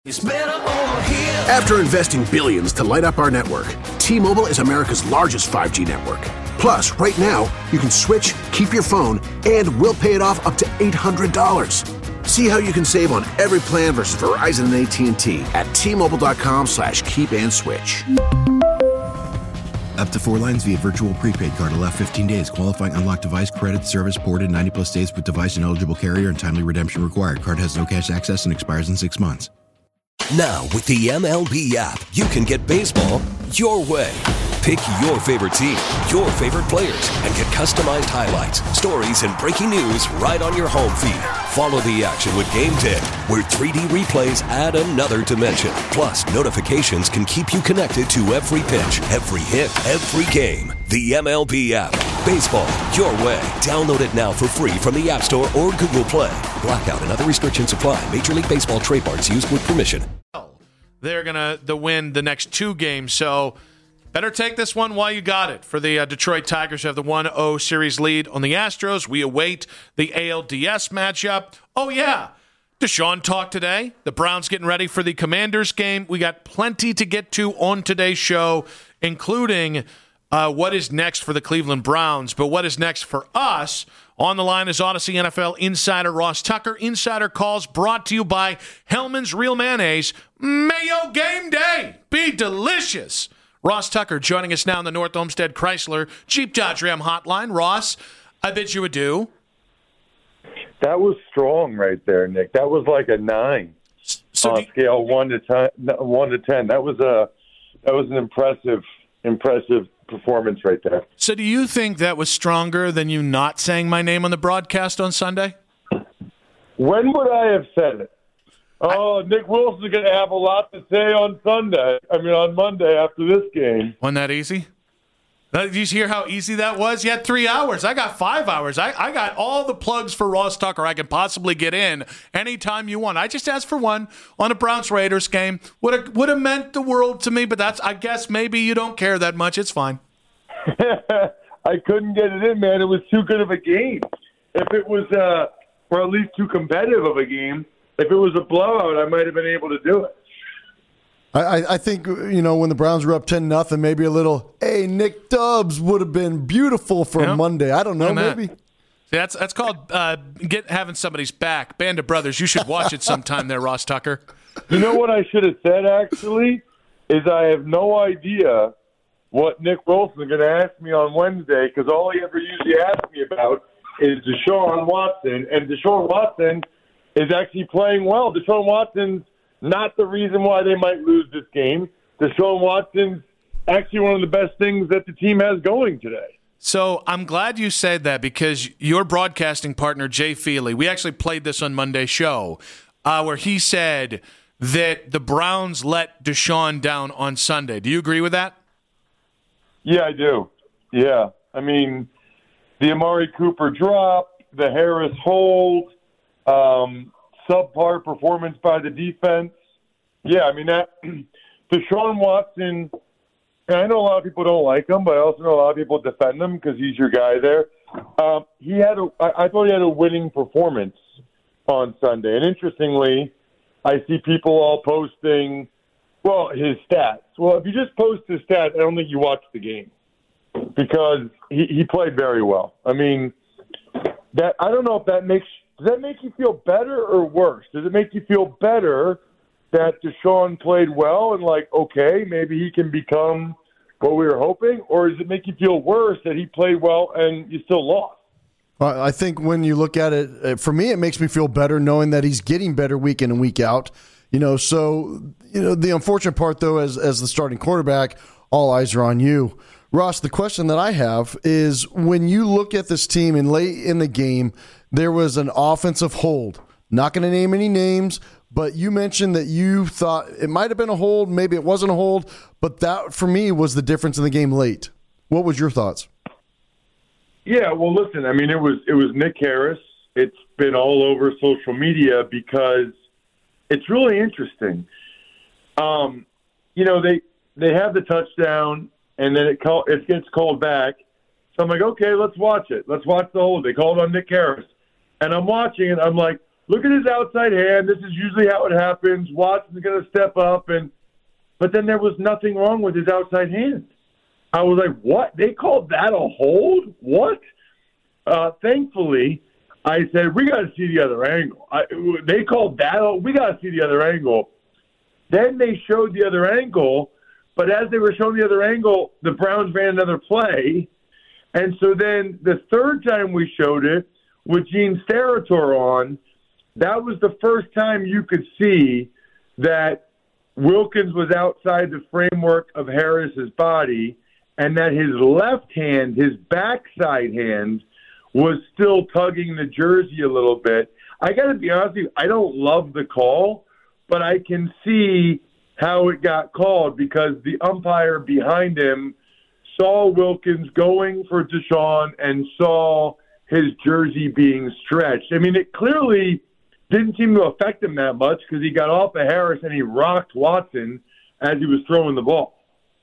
After investing billions to light up our network, T-Mobile is America's largest 5G network. Plus, right now, you can switch, keep your phone, and we'll pay it off up to $800. See how you can save on every plan versus Verizon and AT&T at T-Mobile.com/keep-and-switch. Up to 4 lines via virtual prepaid card. Allow 15 days. Qualifying unlocked device credit service ported 90-plus days with device and eligible carrier and timely redemption required. Card has no cash access and expires in 6 months. Now, with the MLB app, you can get baseball your way. Pick your favorite team, your favorite players, and get customized highlights, stories, and breaking news right on your home feed. Follow the action with Game Day, where 3D replays add another dimension. Plus, notifications can keep you connected to every pitch, every hit, every game. The MLB app. Baseball your way. Download it now for free from the App Store or Google Play. Blackout and other restrictions apply. Major League Baseball trademarks used with permission. They're going to win the next 2 games, so better take this one while you got it. For the Detroit Tigers, who have the 1-0 series lead on the Astros. We await the ALDS matchup. Oh, yeah. Deshaun talked today. The Browns getting ready for the Commanders game. We got plenty to get to on today's show, including what is next for the Cleveland Browns. But what is next for us? On the line is Odyssey NFL insider Ross Tucker. Insider calls brought to you by Hellman's Real Mayonnaise. Mayo game day. Be delicious. Ross Tucker joining us now on the North Olmsted Chrysler Jeep Dodge Ram hotline. Ross, I bid you adieu. That was strong right there, Nick. That was like a 9 on scale 1 to 10. That was an impressive performance right there. So do you think that was stronger than you not saying my name on the broadcast on Sunday? When would I have said it? Oh, Nick Wilson's going to have a lot to say on Monday after this game. Wasn't that easy? Did you hear how easy that was? You had 3 hours. I got 5 hours. I got all the plugs for Ross Tucker I can possibly get in anytime you want. I just asked for one on a Browns-Raiders game. Would have meant the world to me, but I guess maybe you don't care that much. It's fine. I couldn't get it in, man. It was too good of a game. If it was, or at least too competitive of a game, if it was a blowout, I might have been able to do it. I think, when the Browns were up 10-0, maybe a little, hey, Nick Dubs would have been beautiful for Monday. I don't know, maybe. That's called having somebody's back. Band of Brothers. You should watch it sometime there, Ross Tucker. You know what I should have said, actually, is I have no idea what Nick Wilson is going to ask me on Wednesday, because all he ever usually asks me about is Deshaun Watson, and Deshaun Watson is actually playing well. Deshaun Watson's not the reason why they might lose this game. Deshaun Watson's actually one of the best things that the team has going today. So I'm glad you said that, because your broadcasting partner, Jay Feely, we actually played this on Monday's show, where he said that the Browns let Deshaun down on Sunday. Do you agree with that? Yeah, I do. Yeah. I mean, the Amari Cooper drop, the Harris hold, subpar performance by the defense. Yeah, I mean, that Deshaun Watson, and I know a lot of people don't like him, but I also know a lot of people defend him because he's your guy there. I thought he had a winning performance on Sunday. And interestingly, I see people all posting, his stats. Well, if you just post his stats, I don't think you watched the game, because he played very well. I mean, I don't know if does that make you feel better or worse? Does it make you feel better that Deshaun played well and okay, maybe he can become what we were hoping? Or does it make you feel worse that he played well and you still lost? I think when you look at it, for me, it makes me feel better knowing that he's getting better week in and week out. The unfortunate part, though, as the starting quarterback, all eyes are on you. Ross, the question that I have is, when you look at this team and late in the game, there was an offensive hold. Not going to name any names, but you mentioned that you thought it might have been a hold, maybe it wasn't a hold, but that, for me, was the difference in the game late. What was your thoughts? Yeah, well, listen, I mean, it was Nick Harris. It's been all over social media because it's really interesting. They have the touchdown, and then it gets called back. So I'm like, okay, let's watch it. Let's watch the hold. They called on Nick Harris. And I'm watching it. I'm like, look at his outside hand. This is usually how it happens. Watson's going to step up. But then there was nothing wrong with his outside hand. I was like, what? They called that a hold? What? Thankfully, I said, we got to see the other angle. They called that, we got to see the other angle. Then they showed the other angle, but as they were showing the other angle, the Browns ran another play. And so then the third time we showed it with Gene Steratore on, that was the first time you could see that Wilkins was outside the framework of Harris's body and that his left hand, his backside hand, was still tugging the jersey a little bit. I got to be honest with you, I don't love the call, but I can see how it got called because the umpire behind him saw Wilkins going for Deshaun and saw his jersey being stretched. I mean, it clearly didn't seem to affect him that much because he got off of Harris and he rocked Watson as he was throwing the ball.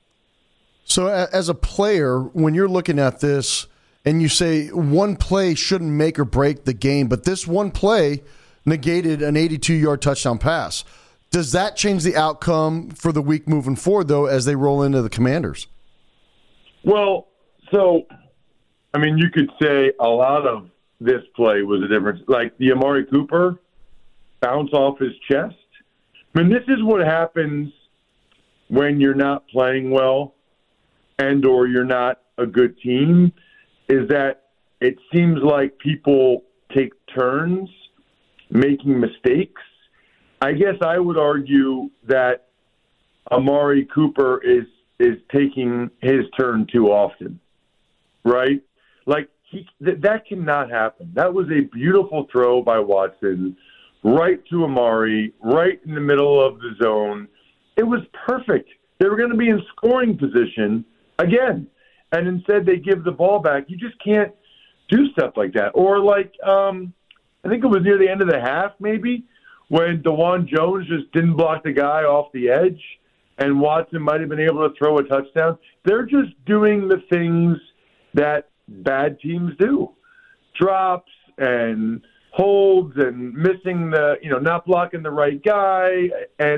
So as a player, when you're looking at this and you say one play shouldn't make or break the game, but this one play negated an 82-yard touchdown pass, does that change the outcome for the week moving forward, though, as they roll into the Commanders? Well, so, I mean, you could say a lot of this play was a difference. Like the Amari Cooper bounce off his chest. I mean, this is what happens when you're not playing well and or you're not a good team, is that it seems like people take turns making mistakes. I guess I would argue that Amari Cooper is taking his turn too often, right? Like, that cannot happen. That was a beautiful throw by Watson, right to Amari, right in the middle of the zone. It was perfect. They were going to be in scoring position again, and instead they give the ball back. You just can't do stuff like that. Or like, I think it was near the end of the half maybe, when DeJuan Jones just didn't block the guy off the edge, and Watson might have been able to throw a touchdown. They're just doing the things that bad teams do. Drops and holds and missing the, not blocking the right guy.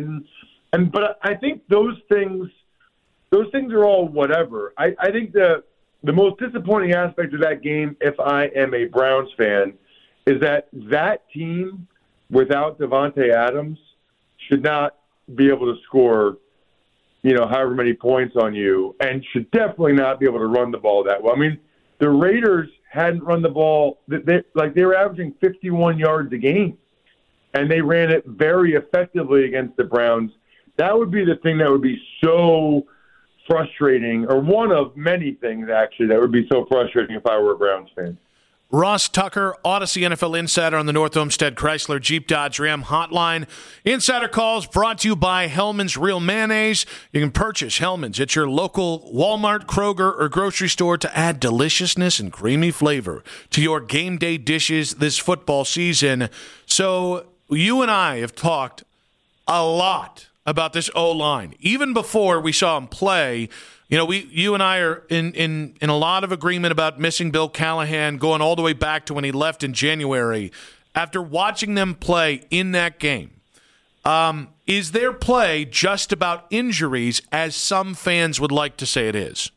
But I think those things are all whatever. I think the most disappointing aspect of that game, if I am a Browns fan, is that team without Devontae Adams should not be able to score, however many points on you, and should definitely not be able to run the ball that well. I mean, the Raiders hadn't run the ball. They were averaging 51 yards a game, and they ran it very effectively against the Browns. That would be the thing that would be so frustrating, or one of many things, actually, that would be so frustrating if I were a Browns fan. Ross Tucker, Odyssey NFL Insider on the North Olmsted Chrysler Jeep Dodge Ram Hotline. Insider calls brought to you by Hellman's Real Mayonnaise. You can purchase Hellman's at your local Walmart, Kroger, or grocery store to add deliciousness and creamy flavor to your game day dishes this football season. So you and I have talked a lot about this O-line. Even before we saw him play, you and I are in a lot of agreement about missing Bill Callahan, going all the way back to when he left in January. After watching them play in that game, is their play just about injuries, as some fans would like to say it is?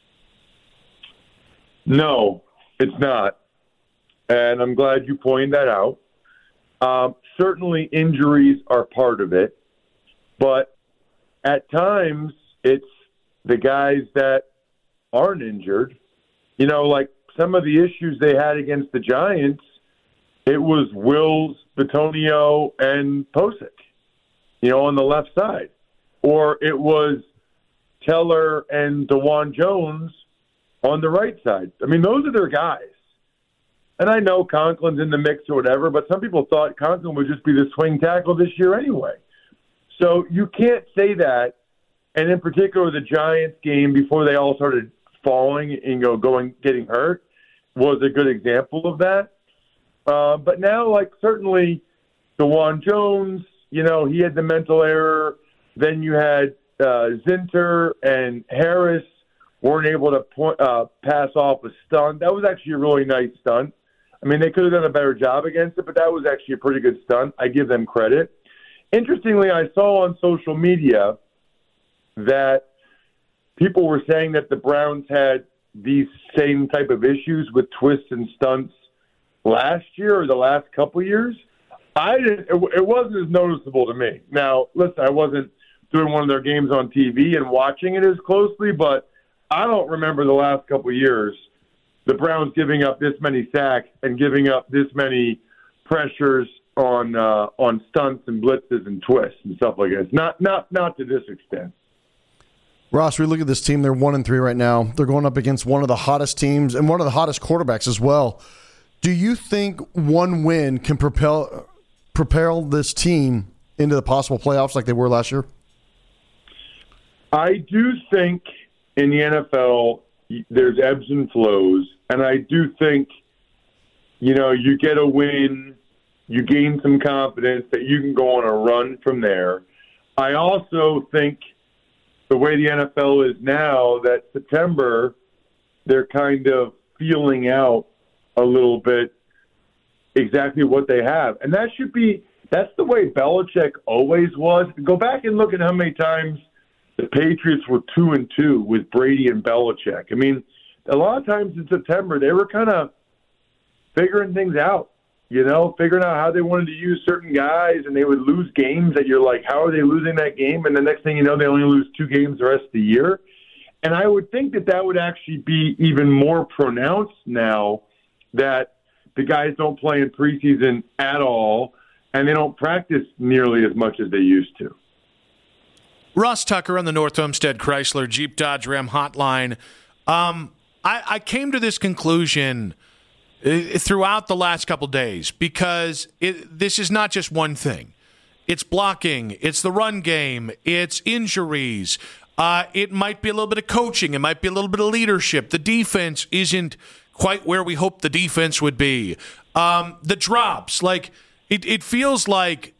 No, it's not. And I'm glad you pointed that out. Certainly injuries are part of it, but at times it's the guys that aren't injured. Like some of the issues they had against the Giants, it was Wills, Bitonio, and Posick, on the left side. Or it was Teller and DeJuan Jones on the right side. I mean, those are their guys. And I know Conklin's in the mix or whatever, but some people thought Conklin would just be the swing tackle this year anyway. So you can't say that. And in particular, the Giants game, before they all started falling and getting hurt, was a good example of that. But now, certainly DeJuan Jones, he had the mental error. Then you had Zinter and Harris weren't able to pass off a stunt. That was actually a really nice stunt I mean, they could have done a better job against it, but that was actually a pretty good stunt. I give them credit. Interestingly, I saw on social media that people were saying that the Browns had these same type of issues with twists and stunts last year or the last couple years. It wasn't as noticeable to me. Now, listen, I wasn't doing one of their games on TV and watching it as closely, but I don't remember the last couple of years the Browns giving up this many sacks and giving up this many pressures on stunts and blitzes and twists and stuff like this. Not to this extent. Ross, we look at this team. They're 1-3 right now. They're going up against one of the hottest teams and one of the hottest quarterbacks as well. Do you think one win can propel this team into the possible playoffs like they were last year? I do think in the NFL there's ebbs and flows, and I do think, you get a win, you gain some confidence that you can go on a run from there. I also think the way the NFL is now, that September, they're kind of feeling out a little bit exactly what they have. And that's the way Belichick always was. Go back and look at how many times the Patriots were 2-2 with Brady and Belichick. I mean, a lot of times in September, they were kind of figuring things out, figuring out how they wanted to use certain guys, and they would lose games that you're like, how are they losing that game? And the next thing you know, they only lose 2 games the rest of the year. And I would think that would actually be even more pronounced now that the guys don't play in preseason at all, and they don't practice nearly as much as they used to. Ross Tucker on the North Homestead Chrysler Jeep Dodge Ram hotline. I came to this conclusion throughout the last couple days because this is not just one thing. It's blocking. It's the run game. It's injuries. It might be a little bit of coaching. It might be a little bit of leadership. The defense isn't quite where we hoped the defense would be. The drops. It feels like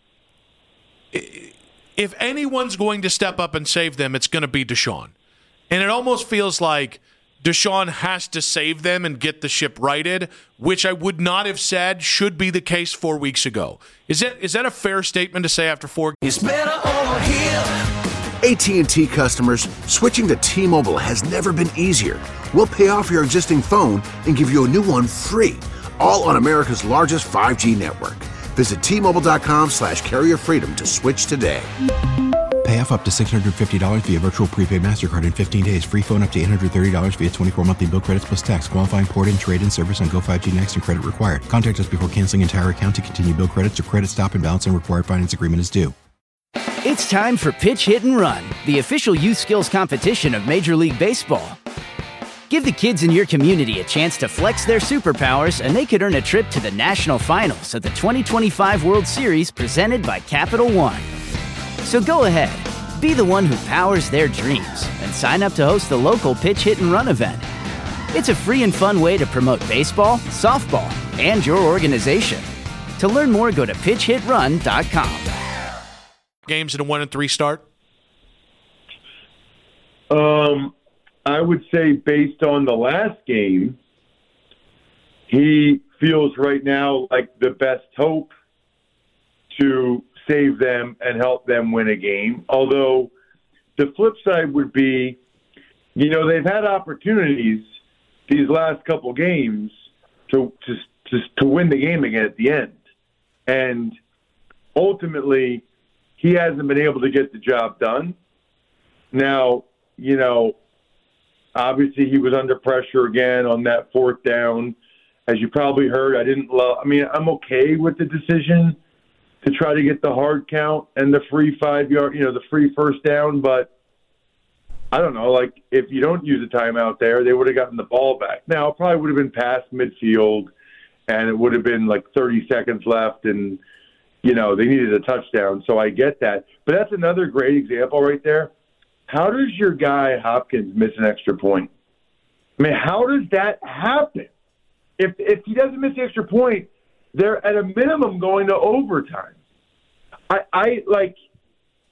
if anyone's going to step up and save them, it's going to be Deshaun. And it almost feels like Deshaun has to save them and get the ship righted, which I would not have said should be the case 4 weeks ago. Is that a fair statement to say after 4? It's better over here. AT&T customers, switching to T-Mobile has never been easier. We'll pay off your existing phone and give you a new one free, all on America's largest 5G network. Visit T-Mobile.com/carrier freedom to switch today. Pay off up to $650 via virtual prepaid MasterCard in 15 days. Free phone up to $830 via 24 monthly bill credits plus tax. Qualifying port and trade-in service on Go 5G Next and credit required. Contact us before canceling entire account to continue bill credits or credit stop and balance and required finance agreement is due. It's time for Pitch, Hit, and Run, the official youth skills competition of Major League Baseball. Give the kids in your community a chance to flex their superpowers, and they could earn a trip to the national finals of the 2025 World Series presented by Capital One. So go ahead, be the one who powers their dreams, and sign up to host the local Pitch, Hit, and Run event. It's a free and fun way to promote baseball, softball, and your organization. To learn more, go to pitchhitrun.com. Games in a 1-3 start? I would say based on the last game, he feels right now like the best hope to save them and help them win a game. Although the flip side would be, they've had opportunities these last couple games to win the game again at the end. And ultimately, he hasn't been able to get the job done. Now, obviously he was under pressure again on that 4th down. As you probably heard, I'm okay with the decision to try to get the hard count and the free 5-yard, the free first down. But I don't know, if you don't use a timeout there, they would have gotten the ball back. Now, it probably would have been past midfield, and it would have been 30 seconds left, and, they needed a touchdown. So I get that. But that's another great example right there. How does your guy Hopkins miss an extra point? I mean, how does that happen? If he doesn't miss the extra point, they're at a minimum going to overtime. I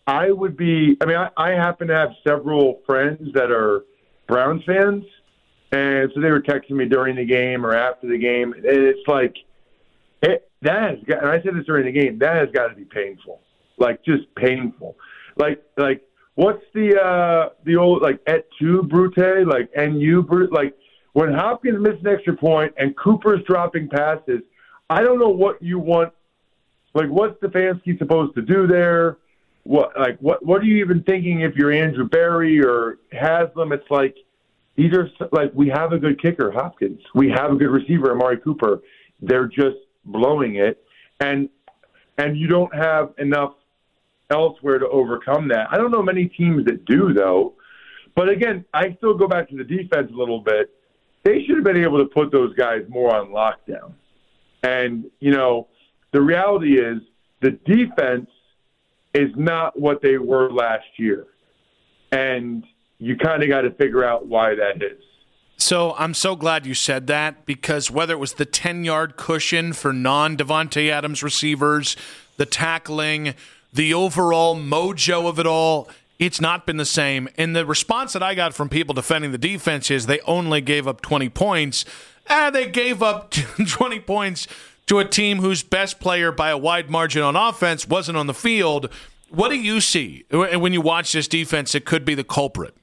happen to have several friends that are Browns fans, And so they were texting me during the game or after the game. And it's like, and I said this during the game, that has got to be painful. Like, just painful. Like what's the old, like, et tu, Brute? Like, NU, Brute? Like, when Hopkins missed an extra point and Cooper's dropping passes, I don't know what you want. Like, what's Stefanski supposed to do there? What are you even thinking if you're Andrew Berry or Haslam? It's like, these are, like, we have a good kicker, Hopkins. We have a good receiver, Amari Cooper. They're just blowing it. And you don't have enough elsewhere to overcome that. I don't know many teams that do, though. But, again, I still go back to the defense a little bit. They should have been able to put those guys more on lockdown. And, you know, the reality is the defense is not what they were last year. And you kind of got to figure out why that is. So I'm so glad you said that, because whether it was the 10-yard cushion for non-Devontae Adams receivers, the tackling, the overall mojo of it all, it's not been the same. And the response that I got from people defending the defense is they only gave up 20 points. They gave up 20 points to a team whose best player by a wide margin on offense wasn't on the field. What do you see when you watch this defense that could be the culprit?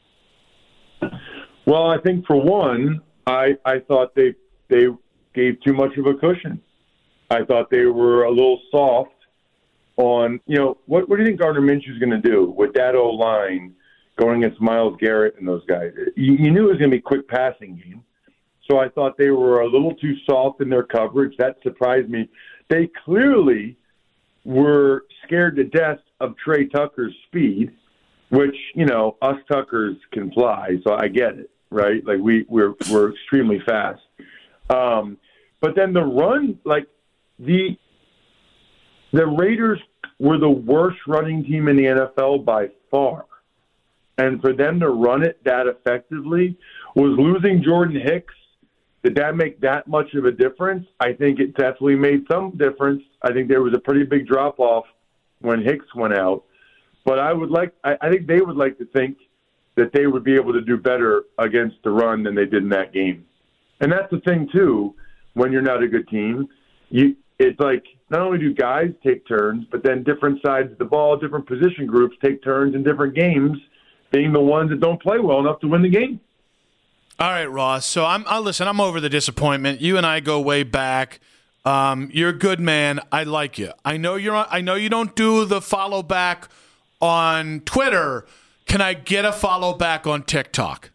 Well, I think for one, I thought they gave too much of a cushion. I thought they were a little soft on, you know, what do you think Gardner Minshew's going to do with that O-line going against Myles Garrett and those guys? You knew it was going to be a quick passing game. So I thought they were a little too soft in their coverage. That surprised me. They clearly were scared to death of Trey Tucker's speed, which, you know, us Tuckers can fly, so I get it, right? Like, we're extremely fast. But then the run, like, the Raiders were the worst running team in the NFL by far. And for them to run it that effectively, was losing Jordan Hicks, did that make that much of a difference? I think it definitely made some difference. I think there was a pretty big drop-off when Hicks went out. But I think they would like to think that they would be able to do better against the run than they did in that game. And that's the thing, too, when you're not a good team. It's like, not only do guys take turns, but then different sides of the ball, different position groups take turns in different games, being the ones that don't play well enough to win the game. All right, Ross. So I'm over the disappointment. You and I go way back. You're a good man. I like you. I know you don't do the follow back on Twitter. Can I get a follow back on TikTok?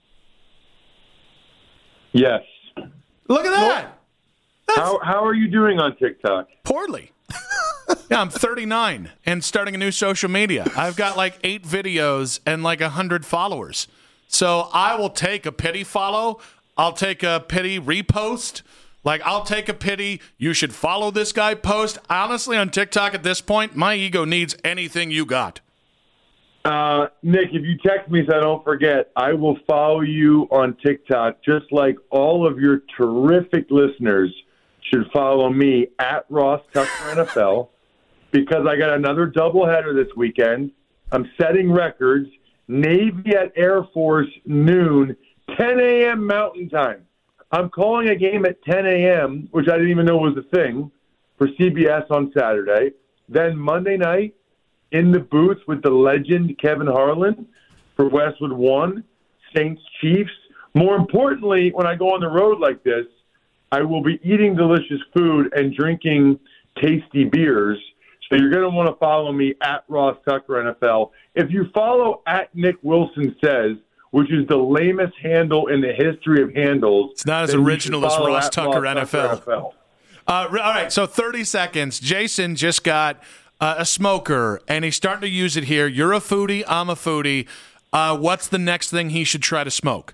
Yes. Look at that. How are you doing on TikTok? Poorly. Yeah, I'm 39 and starting a new social media. I've got like 8 videos and like 100 followers. So I will take a pity follow. I'll take a pity repost. Like, I'll take a pity, you should follow this guy post. Honestly, on TikTok at this point, my ego needs anything you got. Nick, if you text me so I don't forget, I will follow you on TikTok, just like all of your terrific listeners should follow me at Ross Tucker NFL, because I got another doubleheader this weekend. I'm setting records. Navy at Air Force noon, 10 a.m. Mountain Time. I'm calling a game at 10 a.m., which I didn't even know was a thing, for CBS on Saturday. Then Monday night, in the booth with the legend Kevin Harlan for Westwood One, Saints Chiefs. More importantly, when I go on the road like this, I will be eating delicious food and drinking tasty beers. So you're going to want to follow me at Ross Tucker NFL. If you follow at Nick Wilson Says, which is the lamest handle in the history of handles, it's not as original as Ross Tucker NFL. All right, so 30 seconds. Jason just got a smoker, and he's starting to use it here. You're a foodie. I'm a foodie. What's the next thing he should try to smoke?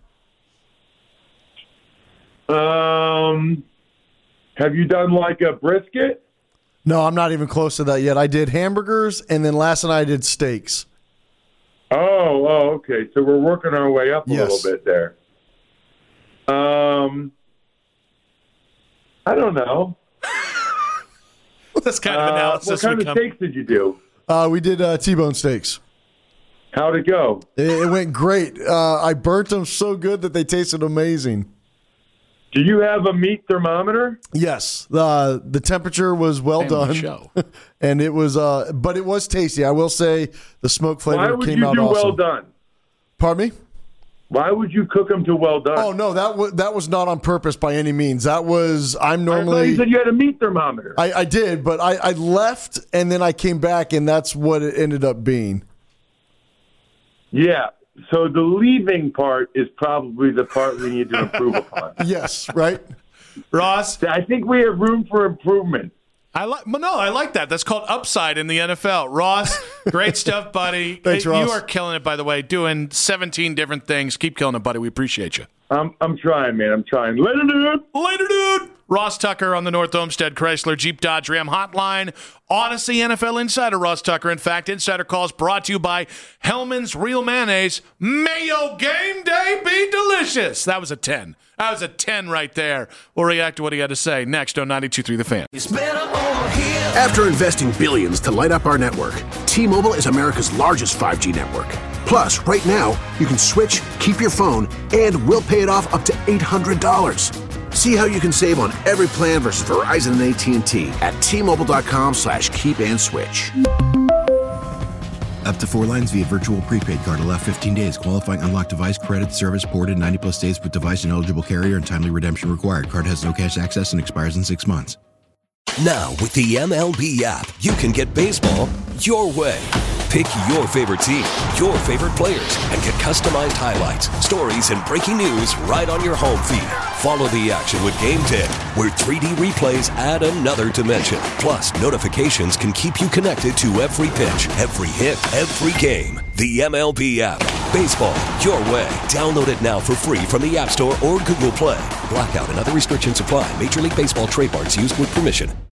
Have you done like a brisket? No, I'm not even close to that yet. I did hamburgers, and then last night I did steaks. Oh, okay. So we're working our way up a little bit there. I don't know. This kind of analysis. What kind of steaks did you do? We did T-bone steaks. How'd it go? It went great. I burnt them so good that they tasted amazing. Do you have a meat thermometer? Yes. The temperature was well done. Show. And it was, but it was tasty. I will say the smoke flavor came out awesome. Why would you do well done? Pardon me? Why would you cook them to well done? Oh, no, that was not on purpose by any means. That was, I thought you said you had a meat thermometer. I did, but I left and then I came back and that's what it ended up being. Yeah. So the leaving part is probably the part we need to improve upon. Yes, right? Ross? I think we have room for improvement. I like that. That's called upside in the NFL. Ross, great stuff, buddy. Thanks, Ross. You are killing it, by the way, doing 17 different things. Keep killing it, buddy. We appreciate you. I'm trying, man. I'm trying. Later, dude. Ross Tucker on the North Olmsted Chrysler Jeep Dodge Ram Hotline. Odyssey NFL Insider Ross Tucker. In fact, Insider Calls brought to you by Hellman's Real Mayonnaise. Mayo game day be delicious. That was a 10. That was a 10 right there. We'll react to what he had to say next on 92.3 The Fan. After investing billions to light up our network, T-Mobile is America's largest 5G network. Plus, right now, you can switch, keep your phone, and we'll pay it off up to $800. See how you can save on every plan versus Verizon and AT&T at T-Mobile.com/keep-and-switch. Up to 4 lines via virtual prepaid card. Allow 15 days. Qualifying unlocked device credit service ported 90-plus days with device and eligible carrier and timely redemption required. Card has no cash access and expires in 6 months. Now, with the MLB app, you can get baseball your way. Pick your favorite team, your favorite players, and get customized highlights, stories, and breaking news right on your home feed. Follow the action with Game 10, where 3D replays add another dimension. Plus, notifications can keep you connected to every pitch, every hit, every game. The MLB app. Baseball your way. Download it now for free from the App Store or Google Play. Blackout and other restrictions apply. Major League Baseball trademarks used with permission.